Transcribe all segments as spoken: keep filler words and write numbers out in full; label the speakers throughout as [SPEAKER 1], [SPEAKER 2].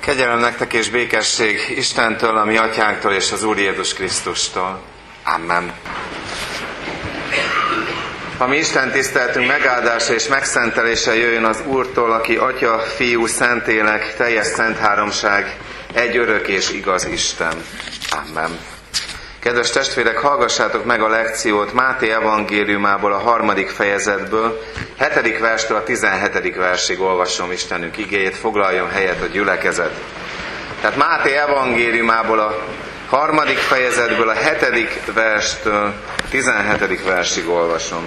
[SPEAKER 1] Kegyelem nektek és békesség Istentől, a mi atyánktól és az Úr Jézus Krisztustól. Amen. A mi Isten tiszteltünk megáldása és megszentelése jöjjön az Úrtól, aki Atya, Fiú, Szentlélek, teljes szent háromság, egy örök és igaz Isten. Amen. Kedves testvérek, hallgassátok meg a lekciót Máté evangéliumából, a harmadik fejezetből, hetedik verstől a tizenhetedik versig olvasom Istenünk igéjét, foglaljon helyet a gyülekezet. Tehát Máté evangéliumából a harmadik fejezetből a hetedik verstől a tizenhetedik versig olvasom.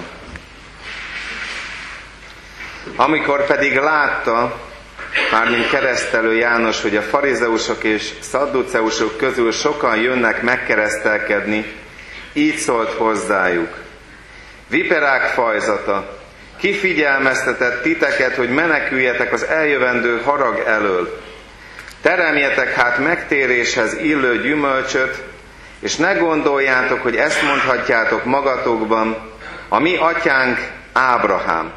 [SPEAKER 1] Amikor pedig látta, mármint keresztelő János, hogy a farizeusok és szadduceusok közül sokan jönnek megkeresztelkedni, így szólt hozzájuk: viperák fajzata, ki figyelmeztetett titeket, hogy meneküljetek az eljövendő harag elől? Teremjetek hát megtéréshez illő gyümölcsöt, és ne gondoljátok, hogy ezt mondhatjátok magatokban: a mi atyánk Ábrahám.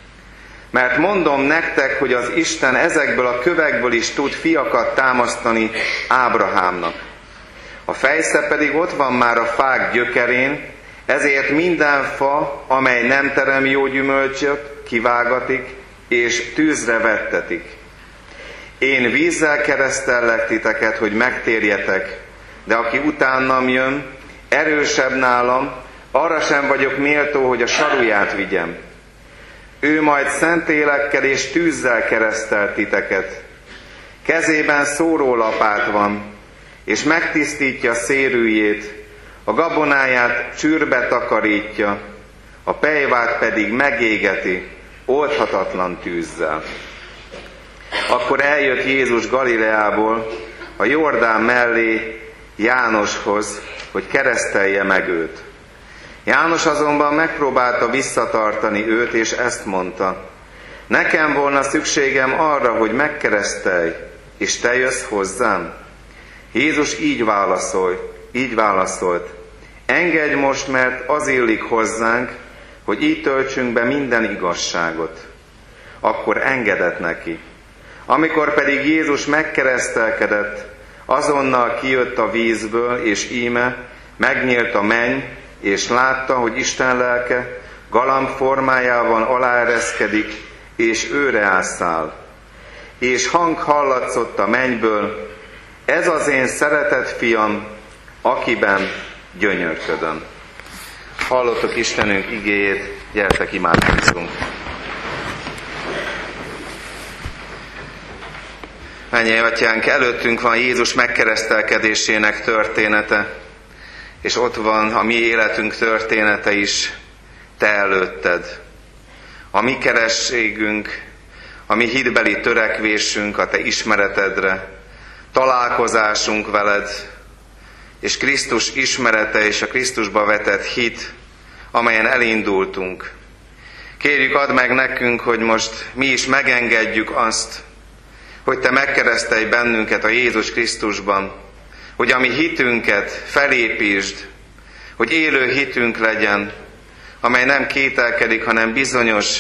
[SPEAKER 1] Mert mondom nektek, hogy az Isten ezekből a kövekből is tud fiakat támasztani Ábrahámnak. A fejsze pedig ott van már a fák gyökerén, ezért minden fa, amely nem terem jó gyümölcsöt, kivágatik, és tűzre vettetik. Én vízzel keresztellek titeket, hogy megtérjetek, de aki utánam jön, erősebb nálam, arra sem vagyok méltó, hogy a saruját vigyem. Ő majd szent élekkel és tűzzel keresztel titeket. Kezében szórólapát van, és megtisztítja szérűjét, a gabonáját csűrbe takarítja, a pejvát pedig megégeti oldhatatlan tűzzel. Akkor eljött Jézus Galileából a Jordán mellé Jánoshoz, hogy keresztelje meg őt. János azonban megpróbálta visszatartani őt, és ezt mondta: nekem volna szükségem arra, hogy megkeresztelj, és te jössz hozzám? Jézus így válaszolt, így válaszolt: engedj most, mert az illik hozzánk, hogy így töltsünk be minden igazságot. Akkor engedett neki. Amikor pedig Jézus megkeresztelkedett, azonnal kijött a vízből, és íme megnyílt a menny, és látta, hogy Isten lelke galamb formájában aláereszkedik, és őre ászáll. És hang hallatszott a mennyből: ez az én szeretett fiam, akiben gyönyörködöm. Hallottok Istenünk igéjét, gyertek imádkozzunk. Mennyei Atyánk, előttünk van Jézus megkeresztelkedésének története, és ott van a mi életünk története is te előtted. A mi kerességünk, a mi hitbeli törekvésünk a te ismeretedre, találkozásunk veled, és Krisztus ismerete és a Krisztusba vetett hit, amelyen elindultunk. Kérjük, add meg nekünk, hogy most mi is megengedjük azt, hogy te megkeresztelj bennünket a Jézus Krisztusban, hogy a mi hitünket felépítsd, hogy élő hitünk legyen, amely nem kételkedik, hanem bizonyos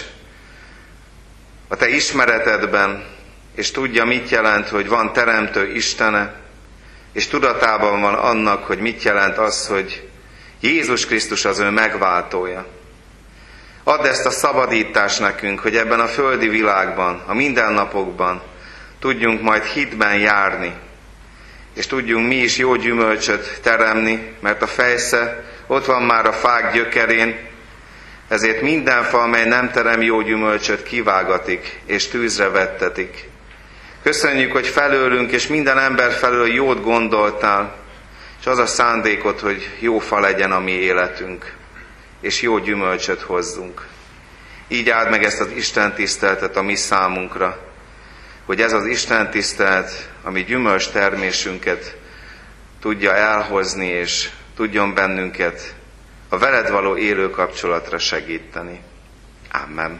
[SPEAKER 1] a te ismeretedben, és tudja, mit jelent, hogy van teremtő Istene, és tudatában van annak, hogy mit jelent az, hogy Jézus Krisztus az ő megváltója. Add ezt a szabadítást nekünk, hogy ebben a földi világban, a mindennapokban tudjunk majd hitben járni, és tudjunk mi is jó gyümölcsöt teremni, mert a fejsze ott van már a fák gyökerén, ezért minden fa, amely nem terem jó gyümölcsöt, kivágatik, és tűzre vettetik. Köszönjük, hogy felőlünk és minden ember felől jót gondoltál, és az a szándékod, hogy jó fa legyen a mi életünk, és jó gyümölcsöt hozzunk. Így áld meg ezt az Isten tiszteletet a mi számunkra, hogy ez az Isten tisztelet, ami gyümölcs termésünket tudja elhozni, és tudjon bennünket a veled való élő kapcsolatra segíteni. Amen.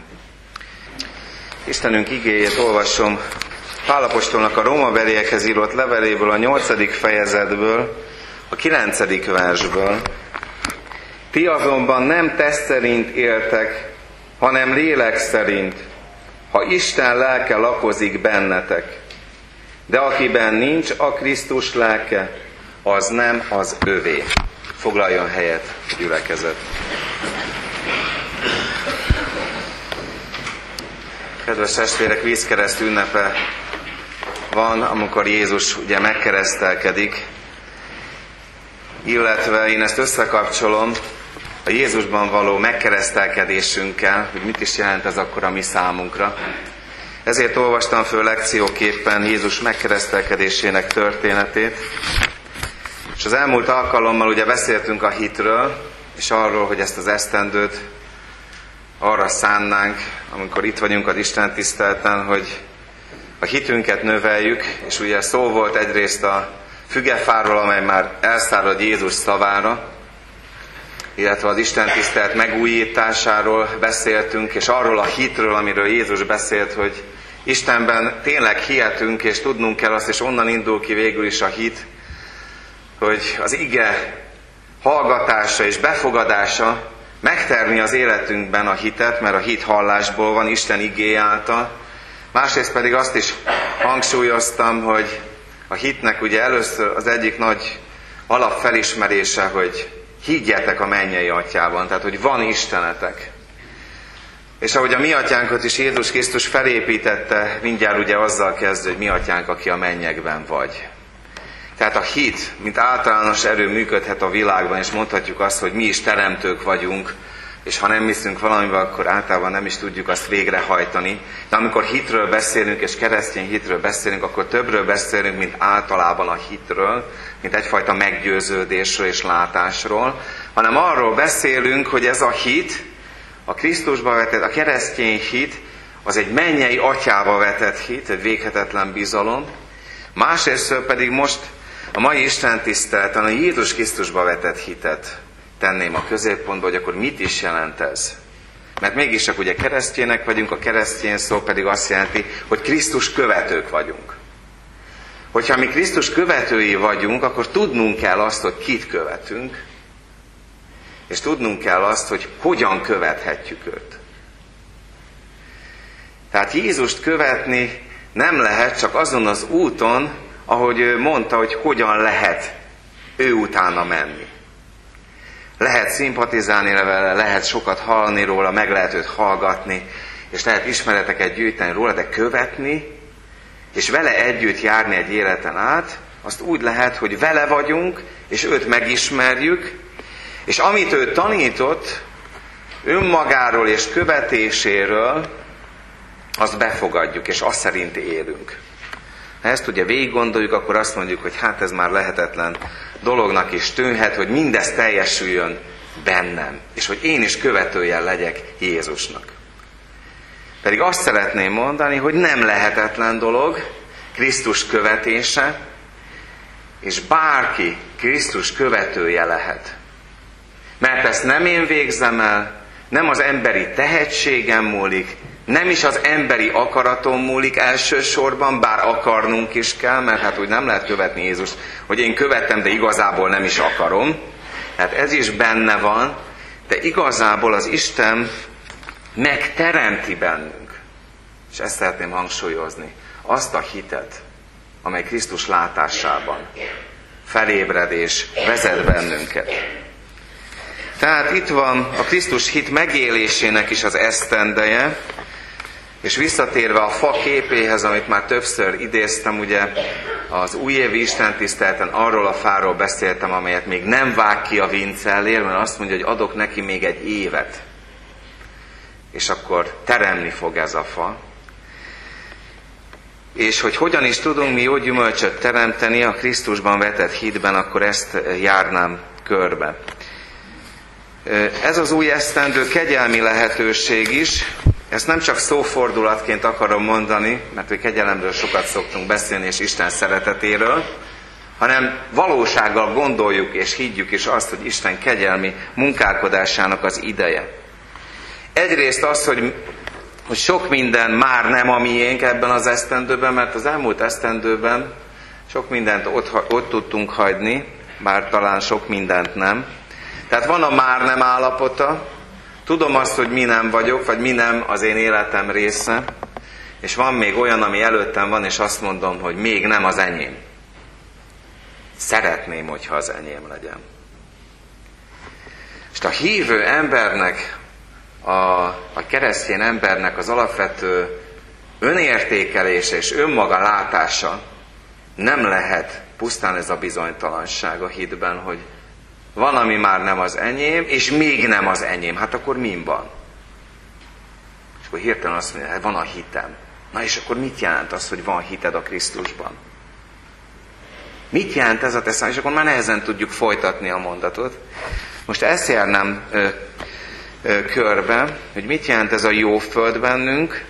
[SPEAKER 1] Istenünk igéjét olvasom Pál apostolnak a rómabeliekhez írott leveléből, a nyolcadik fejezetből, a kilencedik versből. Ti azonban nem test szerint éltek, hanem lélek szerint, ha Isten lelke lakozik bennetek. De akiben nincs a Krisztus lelke, az nem az övé. Foglaljon helyet, gyülekezet. Kedves testvérek, vízkereszt ünnepe van, amikor Jézus ugye megkeresztelkedik, illetve én ezt összekapcsolom a Jézusban való megkeresztelkedésünkkel, hogy mit is jelent ez akkor a mi számunkra. Ezért olvastam föl lekcióképpen Jézus megkeresztelkedésének történetét, és az elmúlt alkalommal ugye beszéltünk a hitről, és arról, hogy ezt az esztendőt arra szánnánk, amikor itt vagyunk az Isten tiszteleten, hogy a hitünket növeljük, és ugye szó volt egyrészt a fügefáról, amely már elszárad Jézus szavára, illetve az Isten tisztelet megújításáról beszéltünk, és arról a hitről, amiről Jézus beszélt, hogy Istenben tényleg hihetünk, és tudnunk kell azt, és onnan indul ki végül is a hit, hogy az ige hallgatása és befogadása megtermi az életünkben a hitet, mert a hit hallásból van, Isten igéje által. Másrészt pedig azt is hangsúlyoztam, hogy a hitnek ugye először az egyik nagy alapfelismerése, hogy higgyetek a mennyei atyában, tehát hogy van Istenetek. És ahogy a mi atyánkat is Jézus Krisztus felépítette, mindjárt ugye azzal kezd, hogy mi atyánk, aki a mennyekben vagy. Tehát a hit, mint általános erő működhet a világban, és mondhatjuk azt, hogy mi is teremtők vagyunk, és ha nem hiszünk valamivel, akkor általában nem is tudjuk azt végrehajtani. De amikor hitről beszélünk, és keresztény hitről beszélünk, akkor többről beszélünk, mint általában a hitről, mint egyfajta meggyőződésről és látásról, hanem arról beszélünk, hogy ez a hit, a Krisztusba vetett, a keresztény hit, az egy mennyei atyába vetett hit, egy véghetetlen bizalom. Másrészt pedig most a mai Isten tiszteleten a Jézus Krisztusba vetett hitet tenném a középpontba, hogy akkor mit is jelent ez. Mert mégis csak ugye keresztjének vagyunk, a keresztény szó pedig azt jelenti, hogy Krisztus követők vagyunk. Hogyha mi Krisztus követői vagyunk, akkor tudnunk kell azt, hogy kit követünk, és tudnunk kell azt, hogy hogyan követhetjük őt. Tehát Jézust követni nem lehet csak azon az úton, ahogy ő mondta, hogy hogyan lehet ő utána menni. Lehet szimpatizálni vele, lehet sokat hallani róla, meg lehet őt hallgatni, és lehet ismereteket gyűjteni róla, de követni, és vele együtt járni egy életen át, azt úgy lehet, hogy vele vagyunk, és őt megismerjük, és amit ő tanított önmagáról és követéséről, azt befogadjuk, és azt szerint élünk. Ha ezt ugye végig gondoljuk, akkor azt mondjuk, hogy hát ez már lehetetlen dolognak is tűnhet, hogy mindez teljesüljön bennem, és hogy én is követője legyek Jézusnak. Pedig azt szeretném mondani, hogy nem lehetetlen dolog Krisztus követése, és bárki Krisztus követője lehet. Mert ezt nem én végzem el, nem az emberi tehetségem múlik, nem is az emberi akaratom múlik elsősorban, bár akarnunk is kell, mert hát úgy nem lehet követni Jézust, hogy én követtem, de igazából nem is akarom. Tehát ez is benne van, de igazából az Isten megteremti bennünk. És ezt szeretném hangsúlyozni. Azt a hitet, amely Krisztus látásában felébred és vezet bennünket. Tehát itt van a Krisztus hit megélésének is az esztendeje, és visszatérve a fa képéhez, amit már többször idéztem, ugye az újévi istentiszteleten arról a fáról beszéltem, amelyet még nem vág ki a vincellér, mert azt mondja, hogy adok neki még egy évet, és akkor teremni fog ez a fa. És hogy hogyan is tudunk mi jó gyümölcsöt teremteni a Krisztusban vetett hitben, akkor ezt járnám körbe. Ez az új esztendő kegyelmi lehetőség is, ezt nem csak szófordulatként akarom mondani, mert hogy kegyelemről sokat szoktunk beszélni, és Isten szeretetéről, hanem valósággal gondoljuk és higgyük is azt, hogy Isten kegyelmi munkálkodásának az ideje. Egyrészt az, hogy, hogy sok minden már nem a miénk ebben az esztendőben, mert az elmúlt esztendőben sok mindent ott, ott tudtunk hagyni, bár talán sok mindent nem. Tehát van a már nem állapota, tudom azt, hogy mi nem vagyok, vagy mi nem az én életem része, és van még olyan, ami előttem van, és azt mondom, hogy még nem az enyém. Szeretném, hogyha az enyém legyen. És a hívő embernek, a, a keresztény embernek az alapvető önértékelése és önmaga látása nem lehet pusztán ez a bizonytalanság a hitben, hogy van, ami már nem az enyém, és még nem az enyém. Hát akkor min van? És akkor hirtelen azt mondja, hát van a hitem. Na és akkor mit jelent az, hogy van hited a Krisztusban? Mit jelent ez a te szám? És akkor már nehezen tudjuk folytatni a mondatot. Most ezt járnám ö, ö, körbe, hogy mit jelent ez a jó föld bennünk,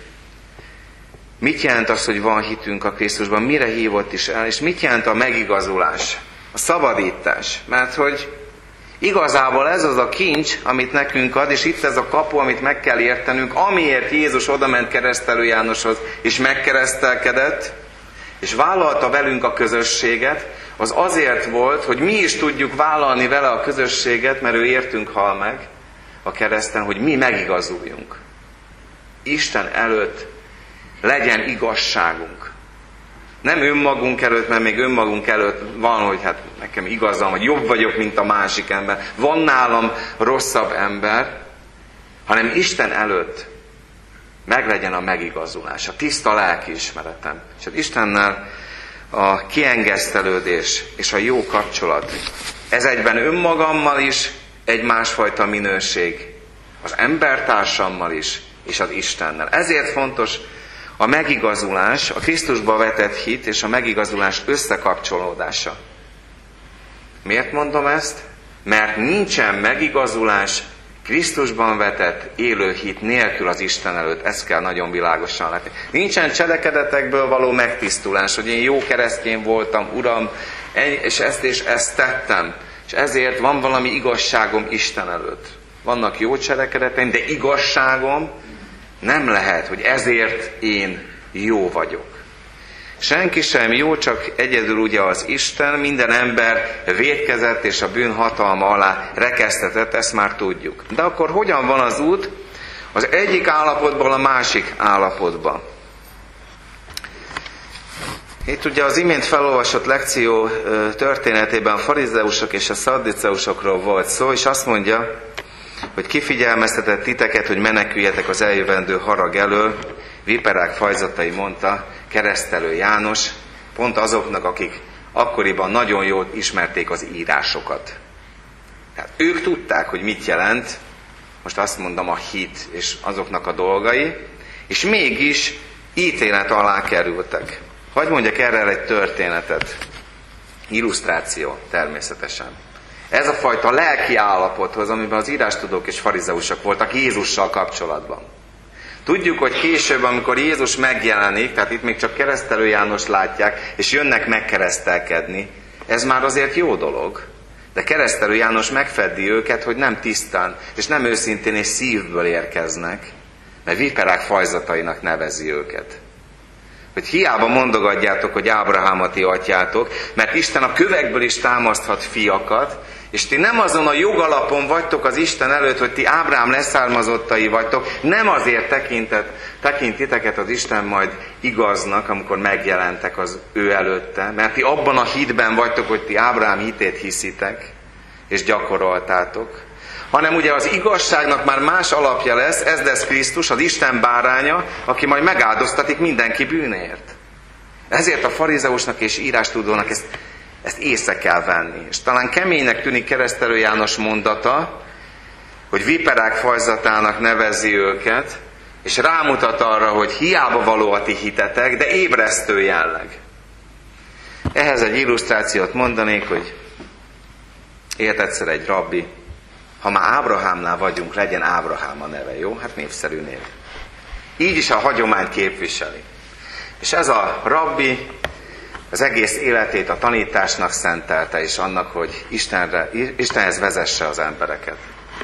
[SPEAKER 1] mit jelent az, hogy van hitünk a Krisztusban, mire hívott is el, és mit jelent a megigazulás, a szabadítás. Mert hogy igazából ez az a kincs, amit nekünk ad, és itt ez a kapu, amit meg kell értenünk, amiért Jézus odament Keresztelő Jánoshoz, és megkeresztelkedett, és vállalta velünk a közösséget, az azért volt, hogy mi is tudjuk vállalni vele a közösséget, mert ő értünk hal meg a kereszten, hogy mi megigazuljunk. Isten előtt legyen igazságunk. Nem önmagunk előtt, mert még önmagunk előtt van, hogy hát nekem igazam, hogy jobb vagyok, mint a másik ember. Van nálam rosszabb ember, hanem Isten előtt meglegyen a megigazulás, a tiszta lelkiismeretem. És az Istennel a kiengesztelődés és a jó kapcsolat. Ez egyben önmagammal is egy másfajta minőség. Az embertársammal is, és az Istennel. Ezért fontos a megigazulás, a Krisztusba vetett hit és a megigazulás összekapcsolódása. Miért mondom ezt? Mert nincsen megigazulás Krisztusban vetett élő hit nélkül az Isten előtt. Ezt kell nagyon világosan látni. Nincsen cselekedetekből való megtisztulás, hogy én jó keresztény voltam, Uram, és ezt és ezt tettem. És ezért van valami igazságom Isten előtt. Vannak jó cselekedeteim, de igazságom nem lehet, hogy ezért én jó vagyok. Senki sem jó, csak egyedül ugye az Isten, minden ember vétkezett és a bűn hatalma alá rekesztetett, ezt már tudjuk. De akkor hogyan van az út az egyik állapotból a másik állapotba? Itt ugye az imént felolvasott lekció történetében a farizeusok és a szadduceusokról volt szó, és azt mondja, hogy kifigyelmeztetett titeket, hogy meneküljetek az eljövendő harag elől, viperák fajzatai, mondta Keresztelő János, pont azoknak, akik akkoriban nagyon jól ismerték az írásokat. Tehát ők tudták, hogy mit jelent, most azt mondom, a hit és azoknak a dolgai, és mégis ítélet alá kerültek. Hadd mondjak erre egy történetet. Illusztráció természetesen. Ez a fajta lelki állapothoz, amiben az írástudók és farizeusok voltak Jézussal kapcsolatban. Tudjuk, hogy később, amikor Jézus megjelenik, tehát itt még csak Keresztelő Jánost látják, és jönnek megkeresztelkedni, ez már azért jó dolog. De Keresztelő János megfeddi őket, hogy nem tisztán, és nem őszintén és szívből érkeznek, mert viperák fajzatainak nevezi őket. Hogy hiába mondogatjátok, hogy Ábrahám a ti atyátok, mert Isten a kövekből is támaszthat fiakat, és ti nem azon a jogalapon vagytok az Isten előtt, hogy ti Ábrahám leszármazottai vagytok, nem azért tekintet, tekint titeket az Isten majd igaznak, amikor megjelentek az ő előtte, mert ti abban a hitben vagytok, hogy ti Ábrahám hitét hiszitek, és gyakoroltátok, hanem ugye az igazságnak már más alapja lesz, ez lesz Krisztus, az Isten báránya, aki majd megáldoztatik mindenki bűnért. Ezért a farizeusnak és írástudónak ezt, ezt észre kell venni. És talán keménynek tűnik Keresztelő János mondata, hogy viperák fajzatának nevezi őket, és rámutat arra, hogy hiába való a ti hitetek, de ébresztő jelleg. Ehhez egy illusztrációt mondanék, hogy élt egyszer egy rabbi, ha már Ábrahámnál vagyunk, legyen Ábrahám a neve, jó? Hát népszerű név. Így is a hagyományt képviseli. És ez a rabbi az egész életét a tanításnak szentelte, és annak, hogy Istenre, Istenhez vezesse az embereket.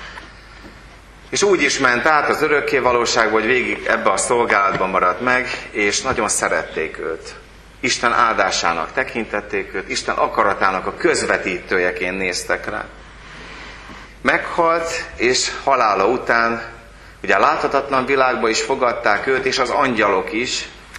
[SPEAKER 1] És úgy is ment át az örökké valóságba, hogy végig ebbe a szolgálatban maradt meg, és nagyon szerették őt. Isten áldásának tekintették őt, Isten akaratának a közvetítőjeként néztek rá. Meghalt, és halála után ugye a láthatatlan világba is fogadták őt, és az angyalok is,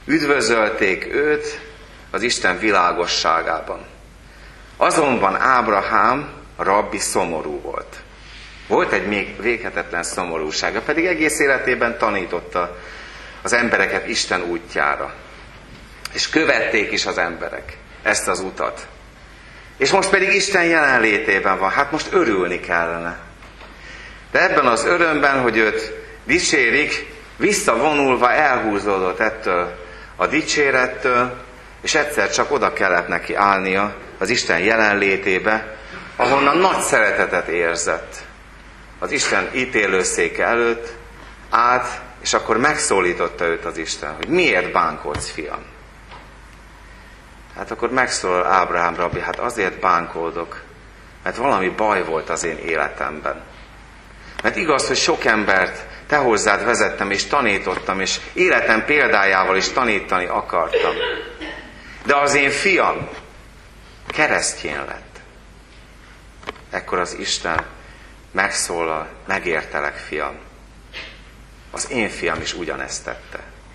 [SPEAKER 1] üdvözölték őt az Isten világosságában. Azonban Ábrahám, a rabbi szomorú volt. Volt egy még véghetetlen szomorúsága, pedig egész életében tanította az embereket Isten útjára. És követték is az emberek ezt az utat. És most pedig Isten jelenlétében van. Hát most örülni kellene. De ebben az örömben, hogy őt dicsérik, visszavonulva elhúzódott ettől a dicsérettől, és egyszer csak oda kellett neki állnia az Isten jelenlétébe, ahonnan nagy szeretetet érzett. Az Isten ítélőszéke előtt állt, és akkor megszólította őt az Isten, hogy miért bánkodsz, fiam? Hát akkor megszólal Ábrahám rabbi, hát azért bánkódok, mert valami baj volt az én életemben. Mert igaz, hogy sok embert te hozzád vezettem, és tanítottam, és életem példájával is tanítani akartam. De az én fiam keresztjén lett. Ekkor az Isten megszólal, megértelek, fiam. Az én fiam is ugyanezt tette.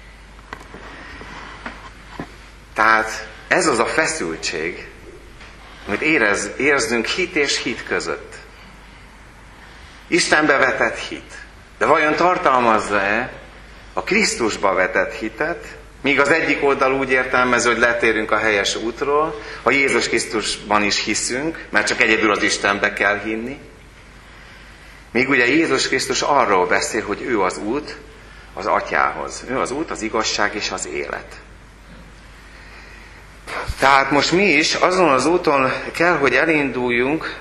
[SPEAKER 1] Tehát ez az a feszültség, amit érez, érzünk hit és hit között. Istenbe vetett hit. De vajon tartalmazza-e a Krisztusba vetett hitet, míg az egyik oldal úgy értelmező, hogy letérünk a helyes útról, ha Jézus Krisztusban is hiszünk, mert csak egyedül az Istenbe kell hinni. Míg ugye Jézus Krisztus arról beszél, hogy ő az út az Atyához. Ő az út, az igazság és az élet. Tehát most mi is azon az úton kell, hogy elinduljunk,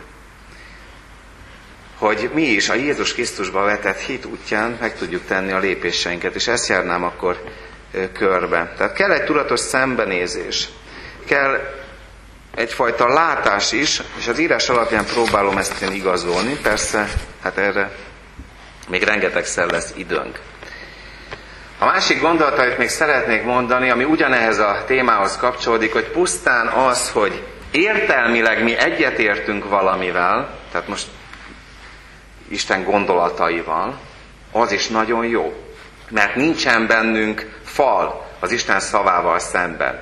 [SPEAKER 1] hogy mi is a Jézus Krisztusba vetett hit útján meg tudjuk tenni a lépéseinket, és ezt járnám akkor körbe. Tehát kell egy tudatos szembenézés, kell egyfajta látás is, és az írás alapján próbálom ezt én igazolni, persze, hát erre még rengetegszer lesz időnk. A másik gondolat, amit még szeretnék mondani, ami ugyanehhez a témához kapcsolódik, hogy pusztán az, hogy értelmileg mi egyetértünk valamivel, tehát most Isten gondolataival, az is nagyon jó. Mert nincsen bennünk fal az Isten szavával szemben.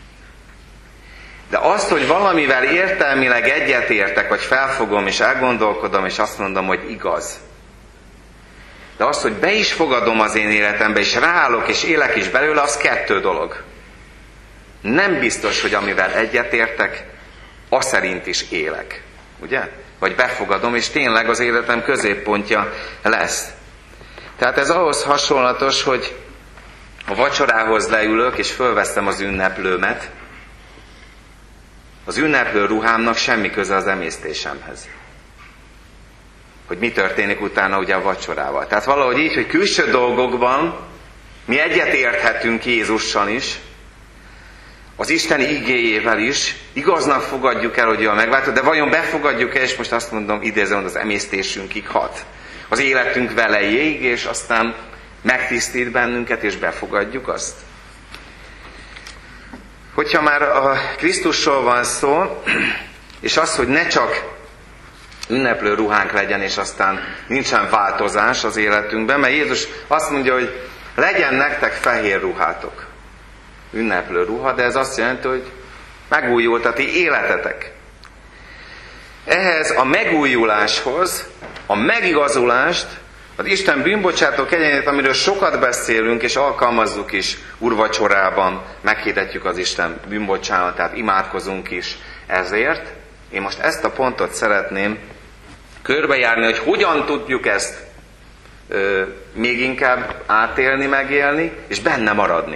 [SPEAKER 1] De azt, hogy valamivel értelmileg egyetértek, vagy felfogom, és elgondolkodom, és azt mondom, hogy igaz. De azt, hogy be is fogadom az én életembe, és ráállok, és élek is belőle, az kettő dolog. Nem biztos, hogy amivel egyetértek, az szerint is élek. Ugye? Vagy befogadom, és tényleg az életem középpontja lesz. Tehát ez ahhoz hasonlatos, hogy a vacsorához leülök, és fölveszem az ünneplőmet. Az ünneplő ruhámnak semmi köze az emésztésemhez. Hogy mi történik utána ugye a vacsorával. Tehát valahogy így, hogy külső dolgokban mi egyetérthetünk Jézussal is, az Isteni igéjével is, igaznak fogadjuk el, hogy ő a megváltó, de vajon befogadjuk el, és most azt mondom, idézem, az emésztésünkig hat. Az életünk velejéig, és aztán megtisztít bennünket, és befogadjuk azt. Hogyha már a Krisztusról van szó, és az, hogy ne csak ünneplő ruhánk legyen, és aztán nincsen változás az életünkben, mert Jézus azt mondja, hogy legyen nektek fehér ruhátok. Ünneplő ruha, de ez azt jelenti, hogy megújult a ti életetek. Ehhez a megújuláshoz, a megigazulást, az Isten bűnbocsátó kegyelmét, amiről sokat beszélünk, és alkalmazzuk is úrvacsorában, meghirdetjük az Isten bűnbocsánatát, imádkozunk is ezért. Én most ezt a pontot szeretném körbejárni, hogy hogyan tudjuk ezt ö, még inkább átélni, megélni, és benne maradni.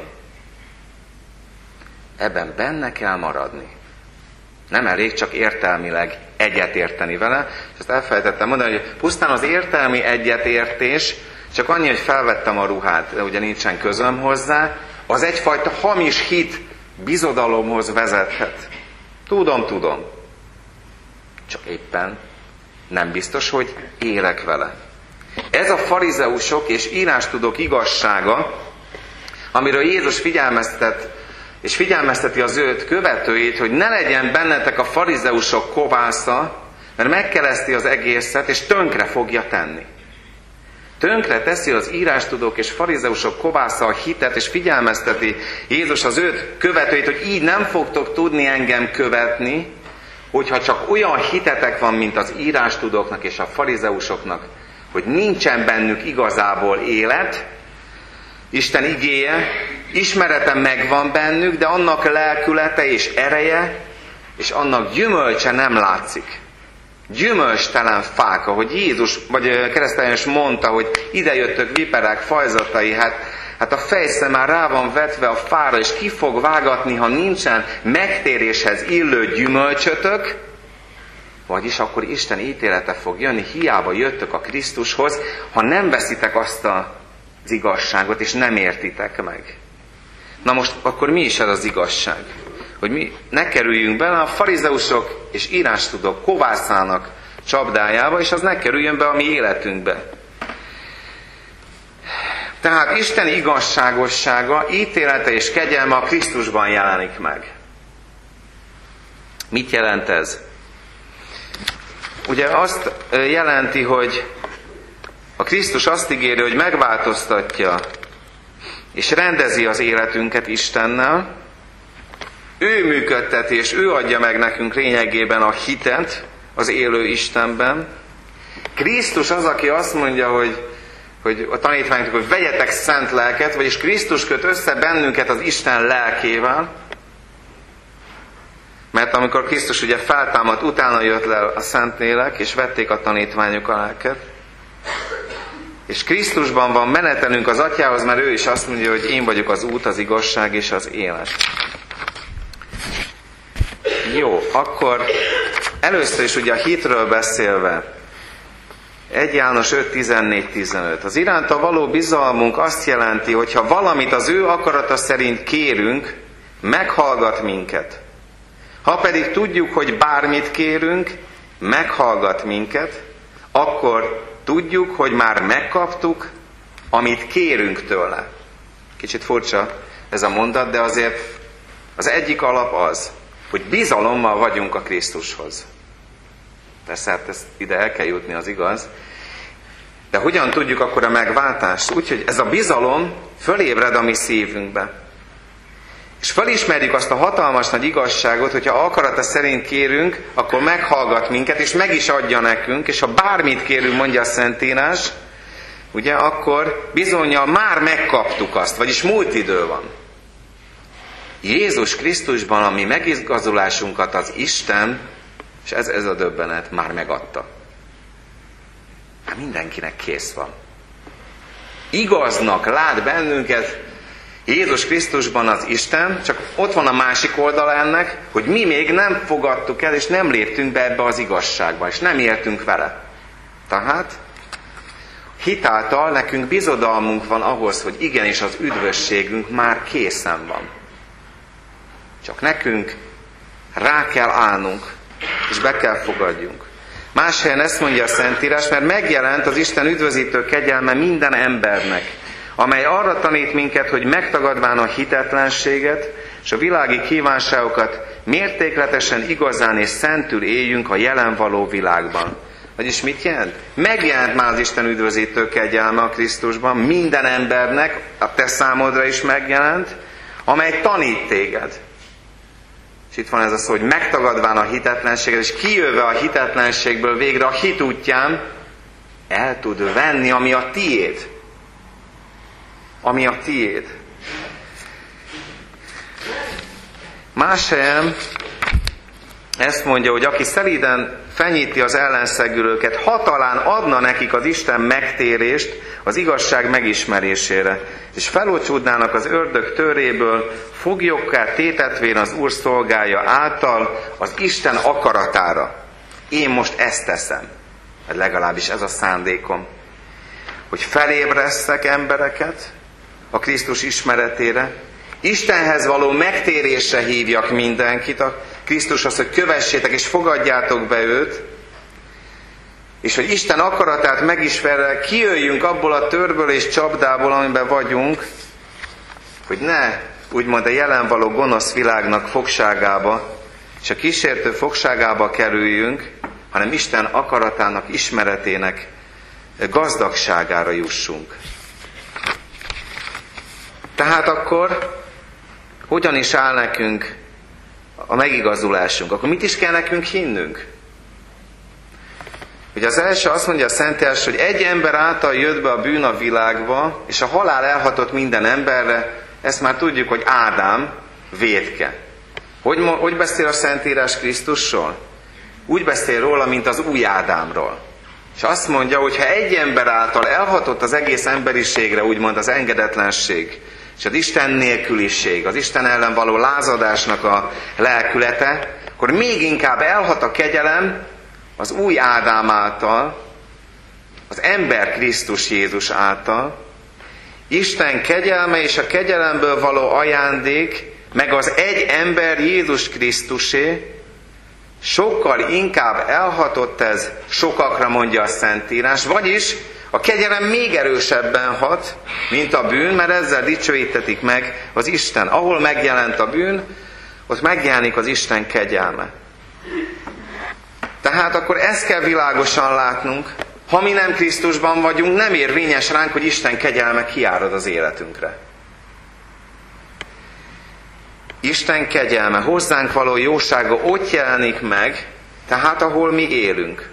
[SPEAKER 1] Ebben benne kell maradni. Nem elég csak értelmileg egyetérteni vele, és ezt elfelejtettem mondani, hogy pusztán az értelmi egyetértés, csak annyi, hogy felvettem a ruhát, de ugye nincsen közöm hozzá, az egyfajta hamis hit bizodalomhoz vezethet. Tudom, tudom. Csak éppen nem biztos, hogy élek vele. Ez a farizeusok és írástudók igazsága, amiről Jézus figyelmeztet, és figyelmezteti az őt követőit, hogy ne legyen bennetek a farizeusok kovásza, mert megkereszti az egészet, és tönkre fogja tenni. Tönkre teszi az írástudók és farizeusok kovásza a hitet, és figyelmezteti Jézus az őt követőit, hogy így nem fogtok tudni engem követni, hogyha csak olyan hitetek van, mint az írástudóknak és a farizeusoknak, hogy nincsen bennük igazából élet, Isten igéje, ismerete megvan bennük, de annak lelkülete és ereje, és annak gyümölcse nem látszik. Gyümölcstelen fák, ahogy Jézus, vagy kereszteljes mondta, hogy ide jöttök viperák fajzatai, hát, hát a fejsze már rá van vetve a fára, és ki fog vágatni, ha nincsen megtéréshez illő gyümölcsötök, vagyis akkor Isten ítélete fog jönni, hiába jöttök a Krisztushoz, ha nem veszitek azt az igazságot, és nem értitek meg. Na most akkor mi is ez az igazság? Hogy mi ne kerüljünk bele a farizeusok és írástudók kovászának csapdájába, és az ne kerüljön be a mi életünkbe. Tehát Isten igazságossága, ítélete és kegyelme a Krisztusban jelenik meg. Mit jelent ez? Ugye azt jelenti, hogy a Krisztus azt ígéri, hogy megváltoztatja és rendezi az életünket Istennel, ő működteti, és ő adja meg nekünk lényegében a hitet az élő Istenben. Krisztus az, aki azt mondja, hogy, hogy a tanítványoknak, hogy vegyetek szent lelket, vagyis Krisztus köt össze bennünket az Isten lelkével, mert amikor Krisztus ugye feltámadt, utána jött le a Szentlélek, és vették a tanítványok a lelket, és Krisztusban van menetelünk az Atyához, mert ő is azt mondja, hogy én vagyok az út, az igazság és az élet. Jó, akkor először is ugye a hitről beszélve, egy János öt tizennégy tizenöt. Az iránta való bizalmunk azt jelenti, hogy ha valamit az ő akarata szerint kérünk, meghallgat minket. Ha pedig tudjuk, hogy bármit kérünk, meghallgat minket, akkor tudjuk, hogy már megkaptuk, amit kérünk tőle. Kicsit furcsa ez a mondat, de azért az egyik alap az, hogy bizalommal vagyunk a Krisztushoz. Persze, hát ezt ide el kell jutni, az igaz. De hogyan tudjuk akkor a megváltást? Úgyhogy ez a bizalom fölébred a mi szívünkbe. És felismerjük azt a hatalmas nagy igazságot, hogyha akarata szerint kérünk, akkor meghallgat minket, és meg is adja nekünk, és ha bármit kérünk, mondja a Szentírás, ugye, akkor bizonnyal már megkaptuk azt, vagyis múlt idő van. Jézus Krisztusban a mi megigazulásunkat az Isten, és ez, ez a döbbenet, már megadta. Hát mindenkinek kész van. Igaznak lát bennünket Jézus Krisztusban az Isten, csak ott van a másik oldala ennek, hogy mi még nem fogadtuk el, és nem léptünk be ebbe az igazságba, és nem éltünk vele. Tehát hitáltal nekünk bizodalmunk van ahhoz, hogy igenis az üdvösségünk már készen van. Csak nekünk rá kell állnunk, és be kell fogadjunk. Más helyen ezt mondja a Szentírás, mert megjelent az Isten üdvözítő kegyelme minden embernek, amely arra tanít minket, hogy megtagadván a hitetlenséget és a világi kívánságokat mértékletesen, igazán és szentül éljünk a jelen való világban. Vagyis mit jelent? Megjelent már az Isten üdvözítő kegyelme a Krisztusban, minden embernek, a te számodra is megjelent, amely tanít téged. És itt van ez a szó, hogy megtagadván a hitetlenséget, és kijöve a hitetlenségből végre a hit útján el tud venni, ami a tiéd. Ami a tiéd. Más helyen ezt mondja, hogy aki szelíden fenyíti az ellenszegülőket, ha talán adna nekik az Isten megtérést az igazság megismerésére, és felócsúdnának az ördög töréből, foglyokká tétetvén az Úr szolgája által az Isten akaratára. Én most ezt teszem. Legalábbis ez a szándékom. Hogy felébresztek embereket a Krisztus ismeretére, Istenhez való megtérésre hívjak mindenkit, a Krisztushoz, hogy kövessétek és fogadjátok be őt, és hogy Isten akaratát megismerve kijöjjünk abból a törből és csapdából, amiben vagyunk, hogy ne úgymond a jelen való gonosz világnak fogságába, és a kísértő fogságába kerüljünk, hanem Isten akaratának ismeretének gazdagságára jussunk. Tehát akkor hogyan is áll nekünk a megigazulásunk? Akkor mit is kell nekünk hinnünk? Ugye az első azt mondja a Szentírás, hogy egy ember által jött be a bűn a világba, és a halál elhatott minden emberre, ezt már tudjuk, hogy Ádám vétke. Hogy, hogy beszél a Szentírás Krisztusról? Úgy beszél róla, mint az új Ádámról. És azt mondja, hogy ha egy ember által elhatott az egész emberiségre, úgymond az engedetlenség, és az Isten nélküliség, az Isten ellen való lázadásnak a lelkülete, akkor még inkább elhat a kegyelem az új Ádám által, az ember Krisztus Jézus által, Isten kegyelme és a kegyelemből való ajándék, meg az egy ember Jézus Krisztusé, sokkal inkább elhatott ez sokakra, mondja a Szentírás, vagyis a kegyelem még erősebben hat, mint a bűn, mert ezzel dicsőítetik meg az Isten. Ahol megjelent a bűn, ott megjelenik az Isten kegyelme. Tehát akkor ezt kell világosan látnunk, ha mi nem Krisztusban vagyunk, nem érvényes ránk, hogy Isten kegyelme kiárad az életünkre. Isten kegyelme, hozzánk való jósága ott jelenik meg, tehát ahol mi élünk.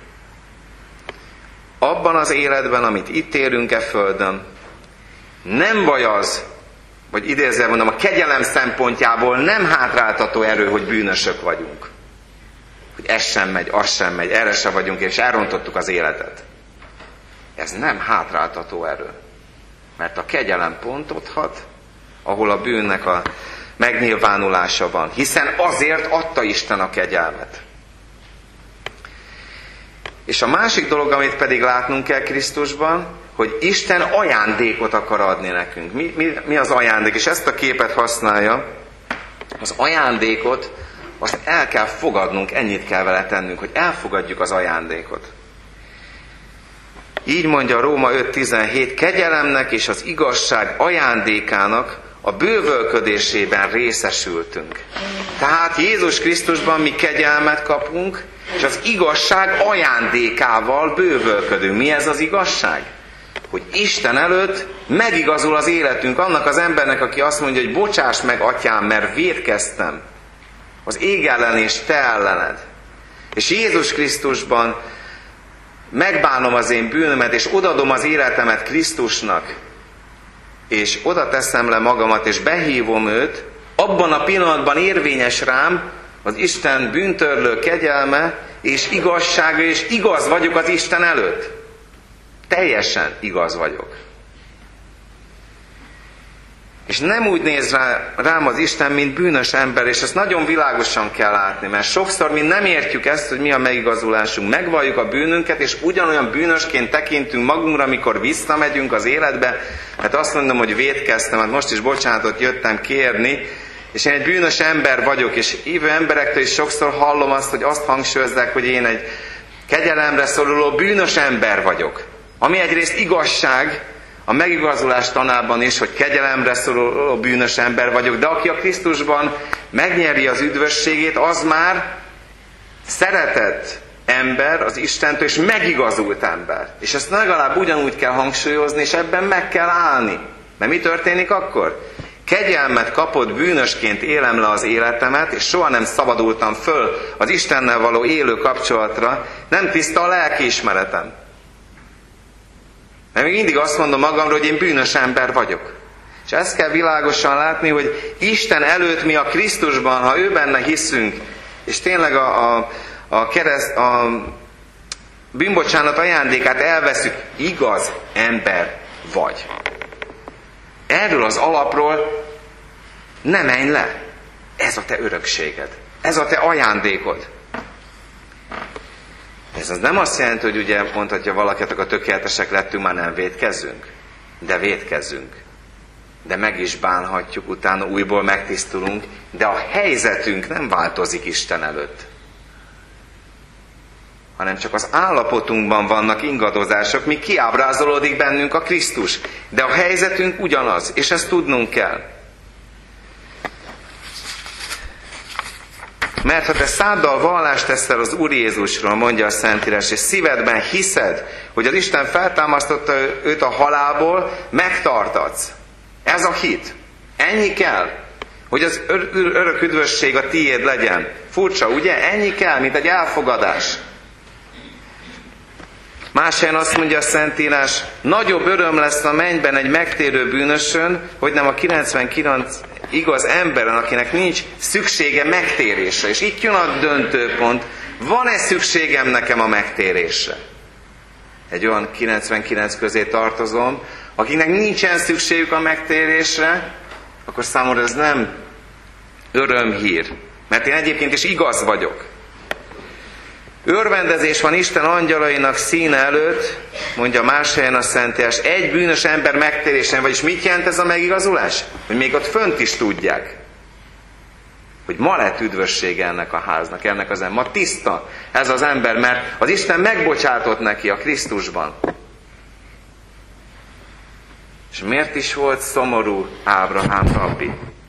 [SPEAKER 1] Abban az életben, amit itt élünk e földön, nem baj az, vagy idézve mondom, a kegyelem szempontjából nem hátráltató erő, hogy bűnösök vagyunk. Hogy ez sem megy, az sem megy, erre sem vagyunk, és elrontottuk az életet. Ez nem hátráltató erő. Mert a kegyelem pontot hat, ahol a bűnnek a megnyilvánulása van. Hiszen azért adta Isten a kegyelmet. És a másik dolog, amit pedig látnunk kell Krisztusban, hogy Isten ajándékot akar adni nekünk. Mi, mi, mi az ajándék? És ezt a képet használja. Az ajándékot, azt el kell fogadnunk, ennyit kell vele tennünk, hogy elfogadjuk az ajándékot. Így mondja Róma öt tizenhét, kegyelemnek és az igazság ajándékának a bővölködésében részesültünk. Tehát Jézus Krisztusban mi kegyelmet kapunk, és az igazság ajándékával bővölködünk. Mi ez az igazság? Hogy Isten előtt megigazul az életünk annak az embernek, aki azt mondja, hogy bocsáss meg, atyám, mert vétkeztem az ég ellen és te ellened. És Jézus Krisztusban megbánom az én bűnömet, és odadom az életemet Krisztusnak, és oda teszem le magamat, és behívom őt, abban a pillanatban érvényes rám az Isten bűntörlő kegyelme és igazsága, és igaz vagyok az Isten előtt. Teljesen igaz vagyok. És nem úgy néz rá, rám az Isten, mint bűnös ember, és ezt nagyon világosan kell látni, mert sokszor mi nem értjük ezt, hogy mi a megigazulásunk. Megvalljuk a bűnünket, és ugyanolyan bűnösként tekintünk magunkra, amikor visszamegyünk az életbe, mert azt mondom, hogy vétkeztem, hát most is bocsánatot jöttem kérni, és én egy bűnös ember vagyok, és hívő emberektől is sokszor hallom azt, hogy azt hangsúlyozzák, hogy én egy kegyelemre szoruló bűnös ember vagyok. Ami egyrészt igazság, a megigazulás tanában is, hogy kegyelemre szoruló bűnös ember vagyok, de aki a Krisztusban megnyeri az üdvösségét, az már szeretett ember az Istentől, és megigazult ember. És ezt legalább ugyanúgy kell hangsúlyozni, és ebben meg kell állni. Mert mi történik akkor? Kegyelmet kapott, bűnösként élem le az életemet, és soha nem szabadultam föl az Istennel való élő kapcsolatra, nem tiszta a lelkiismeretem. Mert még mindig azt mondom magamról, hogy én bűnös ember vagyok. És ezt kell világosan látni, hogy Isten előtt mi a Krisztusban, ha ő benne hiszünk, és tényleg a, a, a, kereszt, a bűnbocsánat ajándékát elveszük, igaz ember vagy. Erről az alapról ne menj le. Ez a te örökséged. Ez a te ajándékod. Ez az nem azt jelenti, hogy ugye mondhatja valaki, akkor tökéletesek lettünk, már nem vétkezzünk. De vétkezzünk. De meg is bánhatjuk, utána újból megtisztulunk, de a helyzetünk nem változik Isten előtt. Hanem csak az állapotunkban vannak ingadozások, míg kiábrázolódik bennünk a Krisztus. De a helyzetünk ugyanaz, és ezt tudnunk kell. Mert ha te száddal vallást teszel az Úr Jézusról, mondja a Szentírás, és szívedben hiszed, hogy az Isten feltámasztotta őt a halálból, megtartatsz. Ez a hit. Ennyi kell, hogy az örök üdvösség a tiéd legyen. Furcsa, ugye? Ennyi kell, mint egy elfogadás. Más helyen azt mondja a Szentírás, nagyobb öröm lesz a mennyben egy megtérő bűnösön, hogy nem a kilencvenkilenc igaz emberen, akinek nincs szüksége megtérésre. És itt jön a döntőpont, van-e szükségem nekem a megtérésre? Egy olyan kilencvenkilenc közé tartozom, akiknek nincsen szükségük a megtérésre, akkor számomra ez nem örömhír. Mert én egyébként is igaz vagyok. Örvendezés van Isten angyalainak színe előtt, mondja más helyen a Szentírás, egy bűnös ember megtérésen, vagyis mit jelent ez a megigazulás? Hogy még ott fönt is tudják, hogy ma lett üdvössége ennek a háznak, ennek az ember. Ma tiszta ez az ember, mert az Isten megbocsátott neki a Krisztusban. És miért is volt szomorú Ábrahám rabbi?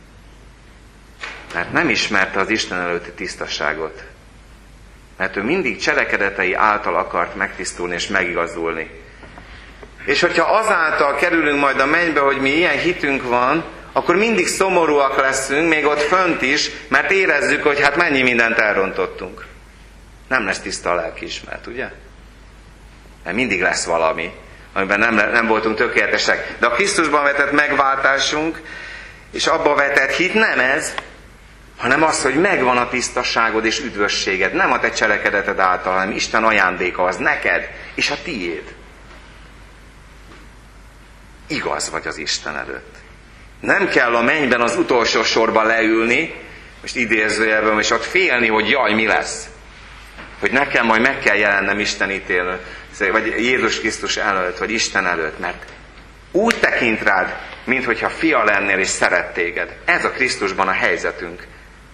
[SPEAKER 1] Mert nem ismerte az Isten előtti tisztaságot. Mert ő mindig cselekedetei által akart megtisztulni és megigazulni. És hogyha azáltal kerülünk majd a mennybe, hogy mi ilyen hitünk van, akkor mindig szomorúak leszünk, még ott fönt is, mert érezzük, hogy hát mennyi mindent elrontottunk. Nem lesz tiszta a lelkiismeret, ugye? Mert mindig lesz valami, amiben nem, nem voltunk tökéletesek. De a Krisztusban vetett megváltásunk, és abba vetett hit nem ez, hanem az, hogy megvan a tisztaságod és üdvösséged. Nem a te cselekedeted által, hanem Isten ajándéka az neked és a tiéd. Igaz vagy az Isten előtt. Nem kell a mennyben az utolsó sorba leülni, most idézőjelben, és ott félni, hogy jaj, mi lesz. Hogy nekem majd meg kell jelennem Isten ítélő, vagy Jézus Krisztus előtt, vagy Isten előtt, mert úgy tekint rád, minthogyha fia lennél és szeret téged. Ez a Krisztusban a helyzetünk.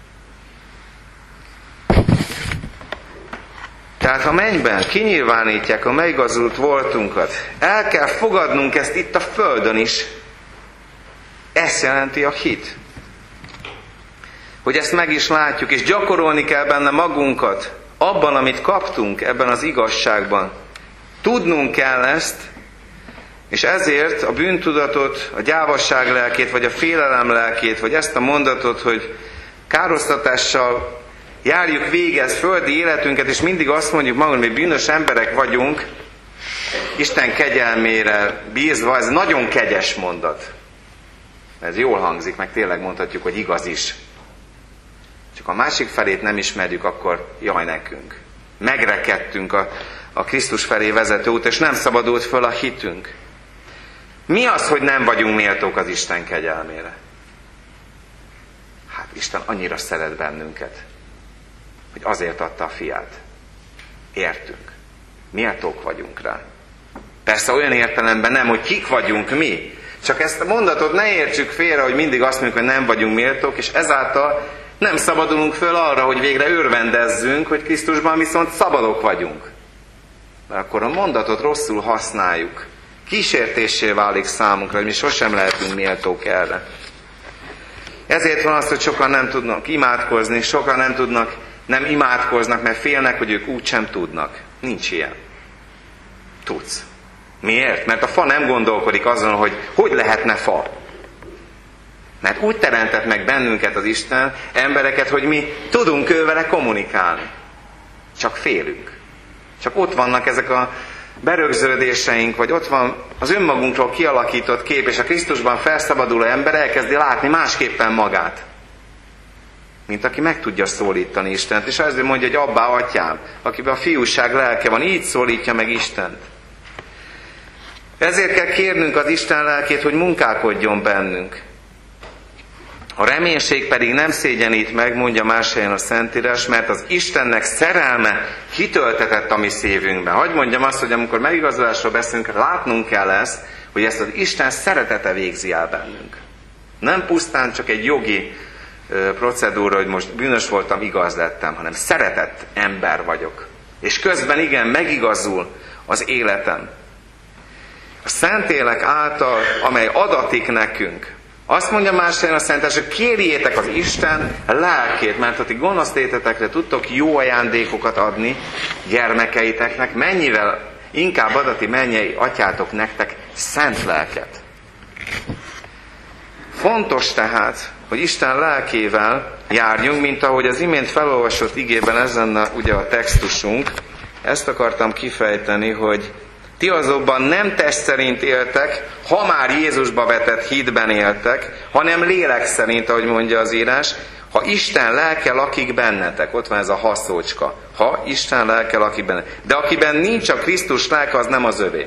[SPEAKER 1] Tehát a mennyben kinyilvánítják a megigazult voltunkat. El kell fogadnunk ezt itt a földön is. Ez jelenti a hit. Hogy ezt meg is látjuk, és gyakorolni kell benne magunkat, abban, amit kaptunk ebben az igazságban. Tudnunk kell ezt, és ezért a bűntudatot, a gyávasság lelkét, vagy a félelem lelkét, vagy ezt a mondatot, hogy károsztatással járjuk végez földi életünket, és mindig azt mondjuk magunknak, hogy bűnös emberek vagyunk, Isten kegyelmére bízva, ez nagyon kegyes mondat. Ez jól hangzik, meg tényleg mondhatjuk, hogy igaz is. Csak a másik felét nem ismerjük, akkor jaj nekünk. Megrekedtünk a, a Krisztus felé vezető út, és nem szabadult föl a hitünk. Mi az, hogy nem vagyunk méltók az Isten kegyelmére? Hát Isten annyira szeret bennünket, hogy azért adta a fiát. Értünk. Méltók vagyunk rá. Persze olyan értelemben nem, hogy kik vagyunk mi. Csak ezt a mondatot ne értsük félre, hogy mindig azt mondjuk, hogy nem vagyunk méltók, és ezáltal nem szabadulunk föl arra, hogy végre örvendezzünk, hogy Krisztusban viszont szabadok vagyunk. Mert akkor a mondatot rosszul használjuk. Kísértéssé válik számunkra, hogy mi sosem lehetünk méltók erre. Ezért van az, hogy sokan nem tudnak imádkozni, sokan nem tudnak, nem imádkoznak, mert félnek, hogy ők úgysem tudnak. Nincs ilyen. Tudsz. Miért? Mert a fa nem gondolkodik azon, hogy hogy lehetne fa. Mert úgy teremtett meg bennünket az Isten, embereket, hogy mi tudunk ővele kommunikálni. Csak félünk. Csak ott vannak ezek a berögződéseink, vagy ott van az önmagunkról kialakított kép, és a Krisztusban felszabaduló ember elkezdi látni másképpen magát. Mint aki meg tudja szólítani Istent. És azért mondja, hogy abbá, atyám, akiben a fiúság lelke van, így szólítja meg Istent. Ezért kell kérnünk az Isten lelkét, hogy munkálkodjon bennünk. A reménység pedig nem szégyenít meg, mondja más helyen a Szentírás, mert az Istennek szerelme kitöltetett a mi szívünkben. Hadd mondjam azt, hogy amikor megigazolásról beszélünk, látnunk kell ezt, hogy ezt az Isten szeretete végzi el bennünk. Nem pusztán csak egy jogi ö, procedúra, hogy most bűnös voltam, igaz lettem, hanem szeretett ember vagyok. És közben igen, megigazul az életem. A Szentlélek által, amely adatik nekünk, Azt mondja más helyen a Szentírás, hogy kérjétek az Isten lelkét, mert ha ti gonosz létetekre tudtok jó ajándékokat adni gyermekeiteknek, mennyivel inkább adati mennyei atyátok nektek szent lelket. Fontos tehát, hogy Isten lelkével járjunk, mint ahogy az imént felolvasott igében ez lenne ugye a textusunk. Ezt akartam kifejteni, hogy ti azonban nem test szerint éltek, ha már Jézusba vetett hitben éltek, hanem lélek szerint, ahogy mondja az írás, ha Isten lelke lakik bennetek. Ott van ez a ha szócska. Ha Isten lelke lakik bennetek. De akiben nincs a Krisztus lelke, az nem az övé.